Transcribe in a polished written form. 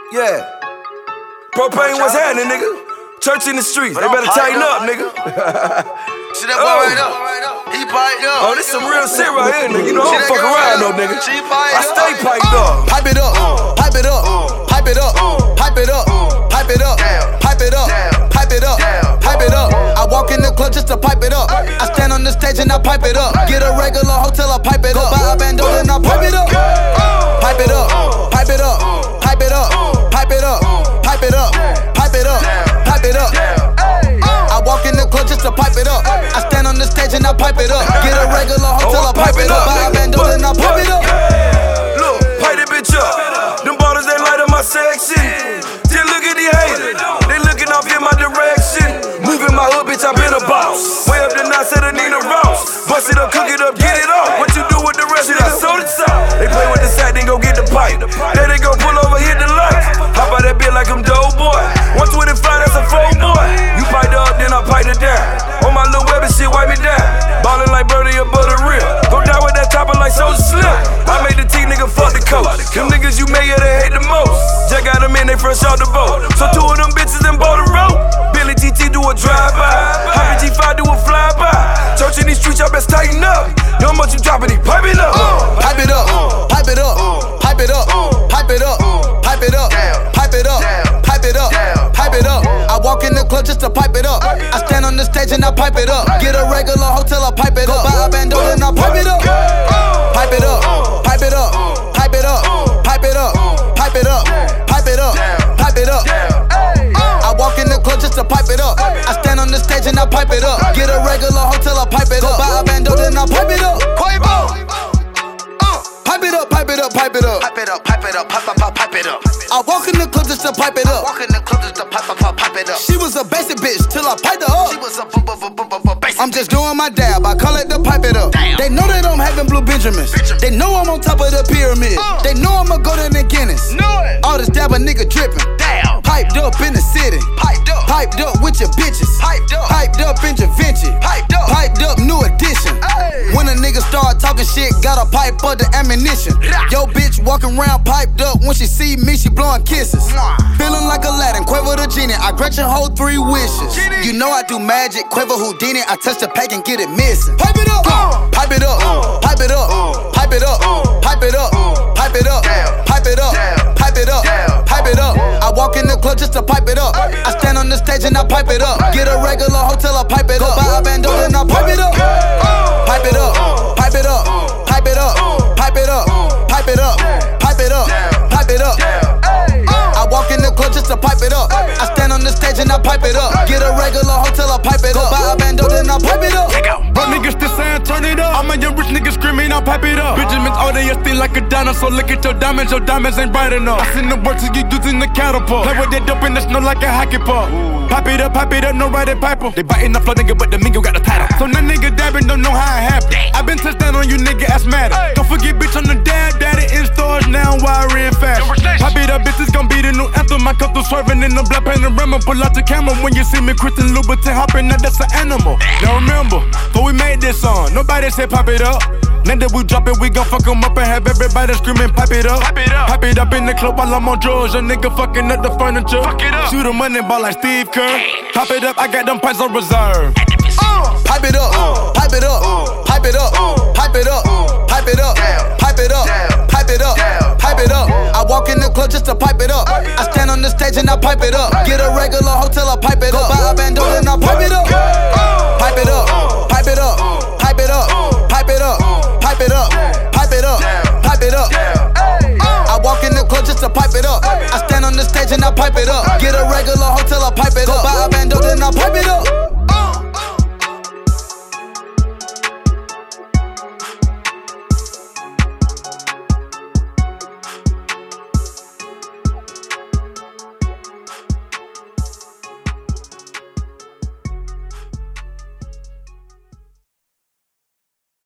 Yeah. Propane, what's happening, nigga? Church in the streets, they better tighten up, nigga. See that boy right up? He piped up. Oh, this some real shit right here, nigga. You know I don't fuck around, though, nigga. I stay piped up. Pipe it up, pipe it up, pipe it up, pipe it up, pipe it up, pipe it up, pipe it up, pipe it up. I walk in the club just to pipe it up. I stand on the stage and I pipe it up. Get a regular hotel, I pipe it up. Buy a bando and I pipe it up. Pipe it up, pipe it up, pipe it up, pipe it up, pipe it up, pipe it up, pipe it up. I walk in the club just to pipe it up. I stand on the stage and I pipe it up. Get a regular hotel, I pipe it up. Buy a bando and I pipe it up. Look, pipe that bitch up. Them bottles, they light up my section. Just look at these haters. They looking off in my direction. Moving my hood, bitch, I been a boss. Way up the notch, said I need a Ross. Bust it up, cook it up, get it off. What you do with the rest of that soda sauce? They play with the sack, then go get the pipe. Then they go pull over, hit the lights. Hop out that bitch like I'm dope boy. 125, that's a 4 boy. You piped up, then I piped it down. On my little web and shit, wipe me down. Ballin' like Birdie up butter real. Go down with that chopper like Soulja Slim. I made the T nigga fuck the coach. Them niggas you made, yeah, they hate the most. Jack got them in, they fresh off the boat. So 2 of them bitches in boat road. Billy TT do a drive-by. Happy G5 do a fly-by. Church in these streets, y'all best tighten up. You know how much you dropping, he pipe it up. Pipe it up, pipe it up, pipe it up, pipe it up, pipe it up, pipe it up, pipe it up, pipe it up. I walk in the club just to pipe it up. I stand on the stage and I pipe it up. Get a regular hotel, I pipe it up. Buy a bando and I pipe it up. Pipe it up, pipe it up, pipe it up, pipe it up, pipe it up, pipe it up, pipe it up. I walk in the club just to pipe it up. I stand on the stage and I pipe it up. Get a regular hotel, I pipe it up. Buy a bando then I pipe it up. Pipe it up, pipe it up, pipe it up. Pipe it up, pipe it up, pipe it up. I walk in the club just to pipe it up. Walk in the club just to pipe it up. She was a basic bitch till I piped her up. She was a basic. I'm just doing my dab, I call it the pipe it up. Damn. They know that I'm having blue Benjamins. They know I'm on top of the pyramid. They know I'ma go to the Guinness. Know it. All this dab a nigga drippin'. Damn. Piped up in the city. Piped up with your bitches. Piped up in Da Vinci. Piped up new edition. Hey. When a nigga start talking shit, gotta pipe up the ammunition. Yo bitch walking around piped up. When she see me, she blowing kisses. Feeling like Aladdin, Quavo the genie. I grant your whole 3 wishes. You know I do magic, Quavo Houdini. I touch the pack and get it missing. Pipe it up, pipe it up, pipe it up, pipe it up, pipe it up, pipe it up, pipe it up, pipe it up, pipe it up. I walk in the club just to pipe it up. I stand on the stage and I pipe it up. Get a regular hotel, I pipe it up. Buy a bando and I pipe it up. Pipe it up, pipe it up, pipe it up, pipe it up, pipe it up, pipe it up, pipe it up. I walk in the club just to pipe it up. I stand on the stage and I pipe it up. Get a regular hotel, I pipe it up. Buy a bando then I pipe it up. Bro niggas still saying turn it up. I'm a young rich nigga screaming, I pipe it up. Benjamins all day, you still like a dinosaur. Look at your diamonds ain't bright enough. I seen the work to get using the catapult. Play with that dope in the snow like a hockey puck. Pipe it up, no riding piper. They biting the flow, nigga, but the mingo got the title. So now nigga dabbing, don't know how it happened. I been touchdown on you, nigga, asthmatic. Don't forget, bitch, on the dab, daddy in stores now, wiring fast. Pipe it up, bitch, it's gon' be the new anthem. I come through swerving in the black panorama. Pull out the camera when you see me, Christian Louboutin hopping, now that's an animal. Now remember, before we made this song, nobody said pop it up. Now that we drop it, we gon' fuck 'em up and have everybody screaming, pipe it up. Pipe it up in the club while I'm on drugs. Your nigga fucking up the furniture. Shoot a money ball like Steve Kerr. Pop it up, I got them pints on reserve. Pipe it up, pipe it up, pipe it up, pipe it up, pipe it up, pipe it up, pipe it up, pipe it up. I walk in the club just to pipe it up. I stand on the stage and I pipe it up. Get a regular hotel, I pipe it up. Buy a bando and I pipe it up. Pipe it up, pipe it up, pipe it up, pipe it up, pipe it up, pipe it up, pipe it up. I walk in the club just to pipe it up. I stand on the stage and I pipe it up. Get a regular hotel, I pipe it up.